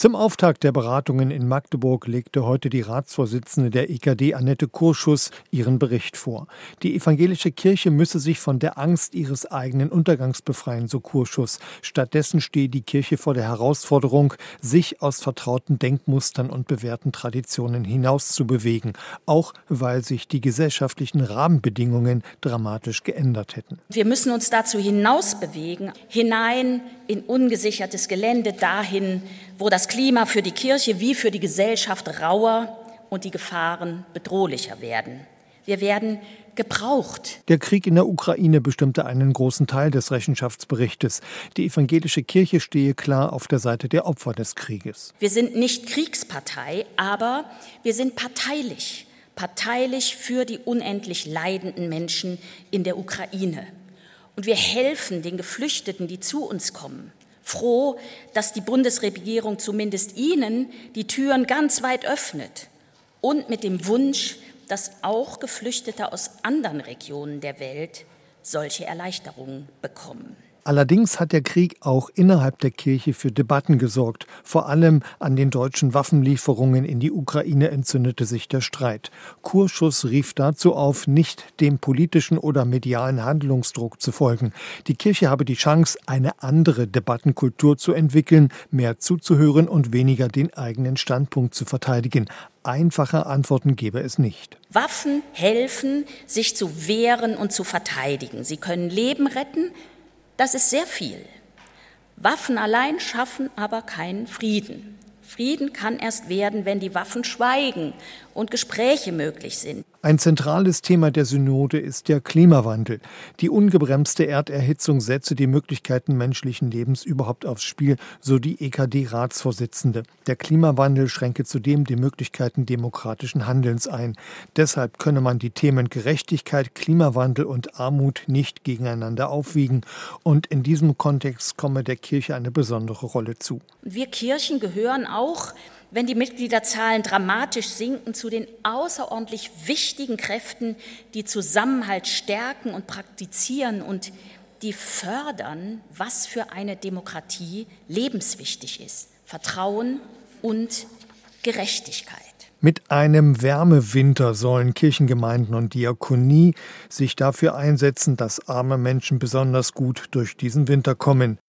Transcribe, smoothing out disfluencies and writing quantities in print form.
Zum Auftakt der Beratungen in Magdeburg legte heute die Ratsvorsitzende der EKD, Annette Kurschus, ihren Bericht vor. Die evangelische Kirche müsse sich von der Angst ihres eigenen Untergangs befreien, so Kurschus. Stattdessen stehe die Kirche vor der Herausforderung, sich aus vertrauten Denkmustern und bewährten Traditionen hinauszubewegen, auch weil sich die gesellschaftlichen Rahmenbedingungen dramatisch geändert hätten. Wir müssen uns dazu hinausbewegen, hinein in ungesichertes Gelände, dahin, wo das Klima für die Kirche wie für die Gesellschaft rauer und die Gefahren bedrohlicher werden. Wir werden gebraucht. Der Krieg in der Ukraine bestimmte einen großen Teil des Rechenschaftsberichtes. Die evangelische Kirche stehe klar auf der Seite der Opfer des Krieges. Wir sind nicht Kriegspartei, aber wir sind parteilich. Parteilich für die unendlich leidenden Menschen in der Ukraine. Und wir helfen den Geflüchteten, die zu uns kommen. Froh, dass die Bundesregierung zumindest ihnen die Türen ganz weit öffnet. Und mit dem Wunsch, dass auch Geflüchtete aus anderen Regionen der Welt solche Erleichterungen bekommen. Allerdings hat der Krieg auch innerhalb der Kirche für Debatten gesorgt. Vor allem an den deutschen Waffenlieferungen in die Ukraine entzündete sich der Streit. Kurschus rief dazu auf, nicht dem politischen oder medialen Handlungsdruck zu folgen. Die Kirche habe die Chance, eine andere Debattenkultur zu entwickeln, mehr zuzuhören und weniger den eigenen Standpunkt zu verteidigen. Einfache Antworten gäbe es nicht. Waffen helfen, sich zu wehren und zu verteidigen. Sie können Leben retten. Das ist sehr viel. Waffen allein schaffen aber keinen Frieden. Frieden kann erst werden, wenn die Waffen schweigen und Gespräche möglich sind. Ein zentrales Thema der Synode ist der Klimawandel. Die ungebremste Erderhitzung setze die Möglichkeiten menschlichen Lebens überhaupt aufs Spiel, so die EKD-Ratsvorsitzende. Der Klimawandel schränke zudem die Möglichkeiten demokratischen Handelns ein. Deshalb könne man die Themen Gerechtigkeit, Klimawandel und Armut nicht gegeneinander aufwiegen. Und in diesem Kontext komme der Kirche eine besondere Rolle zu. Wir Kirchen gehören auch, wenn die Mitgliederzahlen dramatisch sinken, zu den außerordentlich wichtigen Kräften, die Zusammenhalt stärken und praktizieren und die fördern, was für eine Demokratie lebenswichtig ist: Vertrauen und Gerechtigkeit. Mit einem Wärmewinter sollen Kirchengemeinden und Diakonie sich dafür einsetzen, dass arme Menschen besonders gut durch diesen Winter kommen.